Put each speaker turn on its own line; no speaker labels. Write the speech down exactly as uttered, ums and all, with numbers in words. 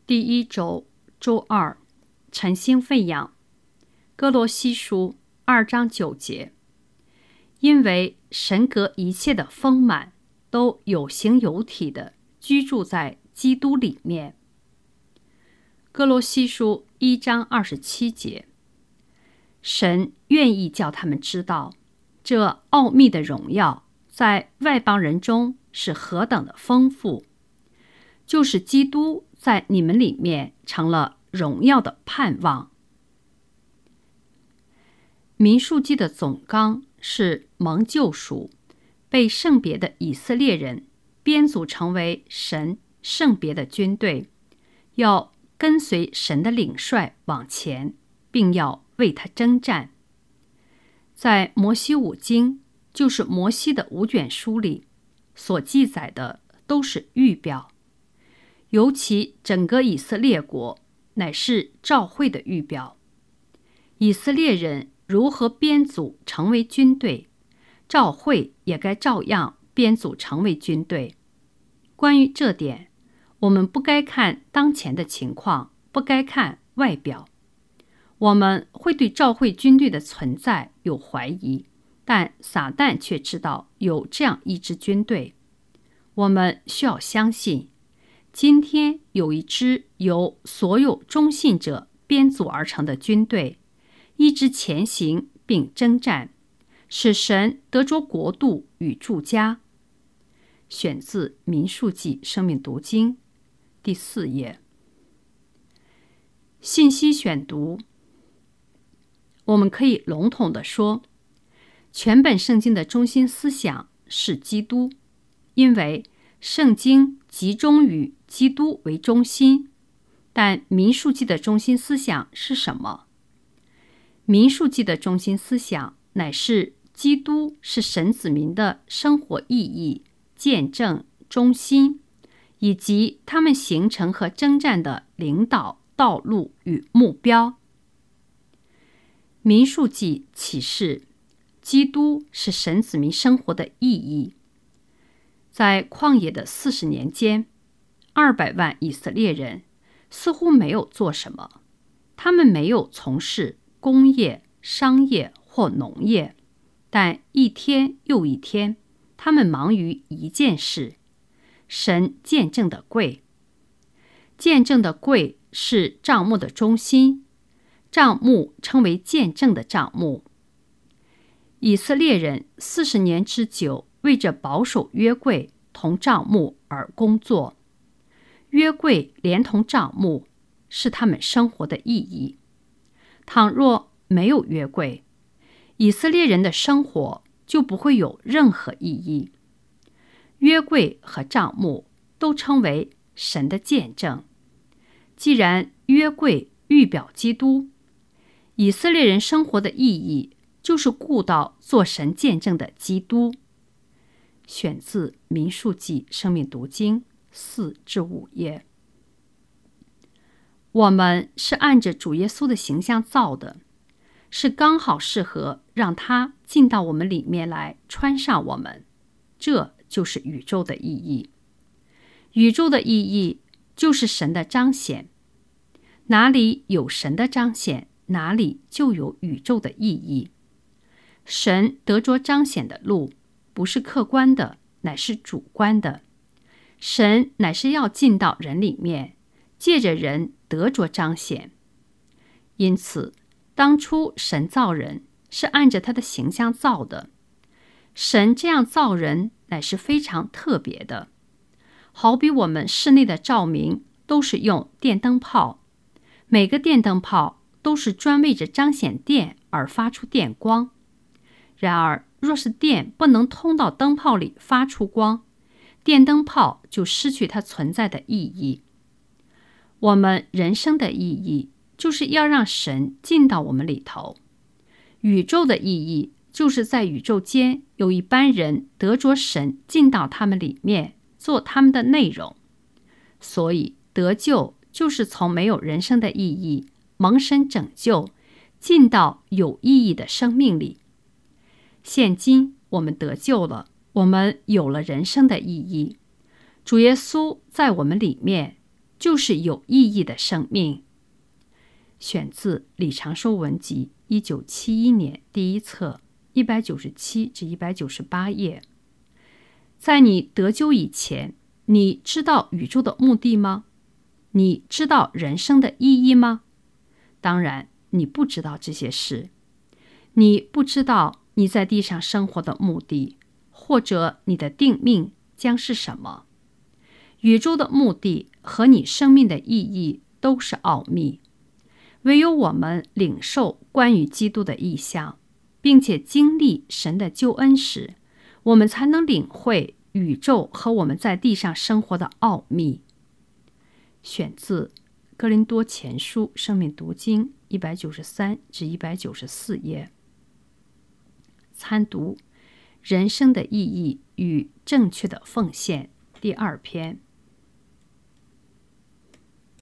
第一周周二，晨星喂养。哥罗西书二章九节，因为神格一切的丰满都有形有体的居住在基督里面。哥罗西书一章二十七节，神愿意叫他们知道，这奥秘的荣耀在外邦人中是何等的丰富，就是基督在你们里面成了荣耀的盼望。民数记的总纲是蒙救赎，被圣别的以色列人编组成为神圣别的军队，要跟随神的领帅往前，并要为他征战。在摩西五经，就是摩西的五卷书里所记载的都是预表，尤其整个以色列国乃是召会的预表。以色列人如何编组成为军队，召会也该照样编组成为军队。关于这点，我们不该看当前的情况，不该看外表。我们会对召会军队的存在有怀疑，但撒旦却知道有这样一支军队。我们需要相信，今天有一支由所有忠信者编组而成的军队，一直前行并征战，使神得着国度与住家。选自民数记生命读经第四页。信息选读，我们可以笼统地说，全本圣经的中心思想是基督，因为圣经集中于基督为中心。但民数记的中心思想是什么？民数记的中心思想乃是基督是神子民的生活意义、见证、中心，以及他们形成和征战的领导、道路与目标。民数记启示基督是神子民生活的意义。在旷野的四十年间，二百万以色列人似乎没有做什么，他们没有从事工业、商业或农业，但一天又一天，他们忙于一件事：神见证的柜。见证的柜是帐幕的中心，帐幕称为见证的帐幕。以色列人四十年之久为着保守约柜同帐幕而工作，约柜连同帐幕是他们生活的意义。倘若没有约柜，以色列人的生活就不会有任何意义。约柜和帐幕都称为神的见证。既然约柜预表基督，以色列人生活的意义就是顾到做神见证的基督。选自民数记生命读经四至五页。我们是按着主耶稣的形象造的，是刚好适合让他进到我们里面来，穿上我们。这就是宇宙的意义。宇宙的意义就是神的彰显。哪里有神的彰显，哪里就有宇宙的意义。神得着彰显的路不是客观的，乃是主观的。神乃是要进到人里面，借着人得着彰显。因此当初神造人是按着他的形象造的。神这样造人乃是非常特别的，好比我们室内的照明都是用电灯泡，每个电灯泡都是专为着彰显电而发出电光。然而若是电不能通到灯泡里发出光，电灯泡就失去它存在的意义。我们人生的意义就是要让神进到我们里头。宇宙的意义就是在宇宙间有一班人得着神进到他们里面，做他们的内容。所以得救就是从没有人生的意义，蒙神拯救，进到有意义的生命里。现今我们得救了，我们有了人生的意义。主耶稣在我们里面， 就是有意义的生命。选自李长寿文集，一九七一年第一册，一百九十七至一百九十八页。在你得救以前，你知道宇宙的目的吗？你知道人生的意义吗？当然，你不知道这些事。你不知道你在地上生活的目的，或者你的定命将是什么。宇宙的目的和你生命的意义都是奥秘。唯有我们领受关于基督的意象，并且经历神的救恩时，我们才能领会宇宙和我们在地上生活的奥秘。选自哥林多前书生命读经一百九十三至一百九十四页。参读人生的意义与正确的奉献第二篇。